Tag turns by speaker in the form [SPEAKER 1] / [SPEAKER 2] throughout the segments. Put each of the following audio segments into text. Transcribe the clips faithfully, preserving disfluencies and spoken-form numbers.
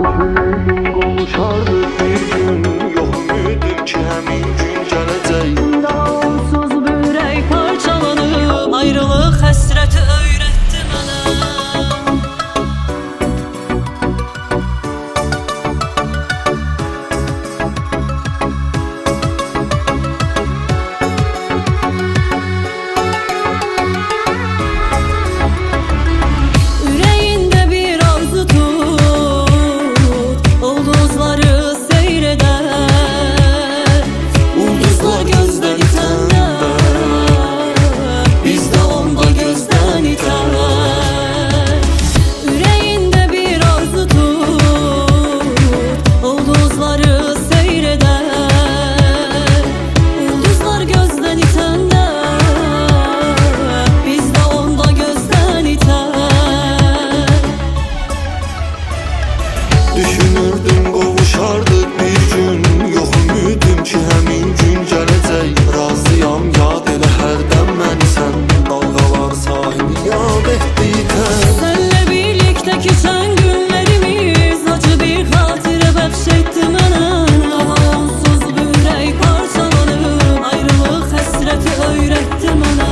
[SPEAKER 1] Düşünürdüm qovuşardı bir gün, yox ümidim ki həmin gün gələcək.
[SPEAKER 2] Onsuz bürək parçalanıb, ayrılıq həsrəti öyrətdi mənə.
[SPEAKER 1] Düşünürdüm qovuşardıq bir gün, yox ümidim ki həmin gün gələcək. Razıyam yad elə hərdən məni sən, dalğalar sahili yad etdikən.
[SPEAKER 2] Sənlə birlikdə keçən günlərimiz acı bir xatirə bəxş etdi mənə. Onsuz bürək parçalanıb, ayrılıq həsrəti öyrətdi mənə.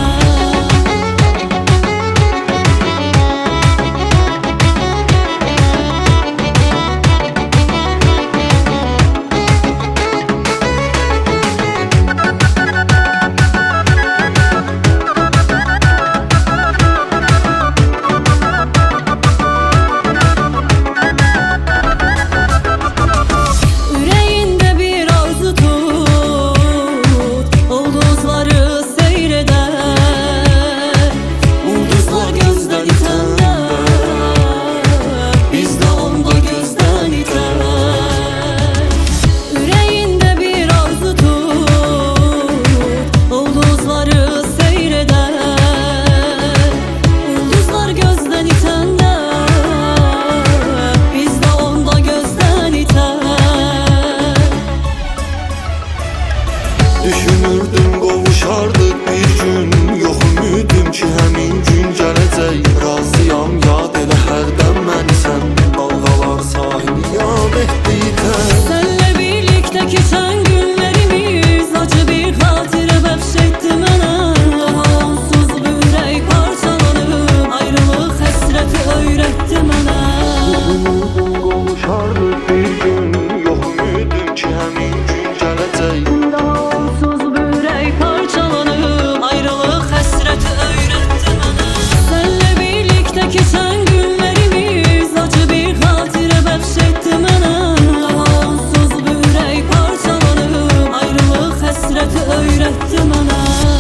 [SPEAKER 1] Düşünürdüm qovuşardıq bir gün, yox ümidim ki həmin gün gələcək. Razıyam yad elə hərdən məni sən, dalğalar sahili yad etdikən.
[SPEAKER 2] Sənlə birlikdə keçən günlərimiz acı bir xatirə bəxş etdi mənə. Onsuz bürək parçalanıb, ayrılıq həsrəti öyrətdi mənə.
[SPEAKER 1] Düşünürdüm qovuşardıq bir gün, yox ümidim ki həmin gün gələcək.
[SPEAKER 2] Onsuz bürək parçalanıb, ayrılıq həsrəti öyrətdi mənə. Sənlə birlikdə keçən günlərimiz acı bir xatirə bəxş etdi mənə. Onsuz bürək parçalanıb, ayrılıq həsrəti öyrətdi mənə.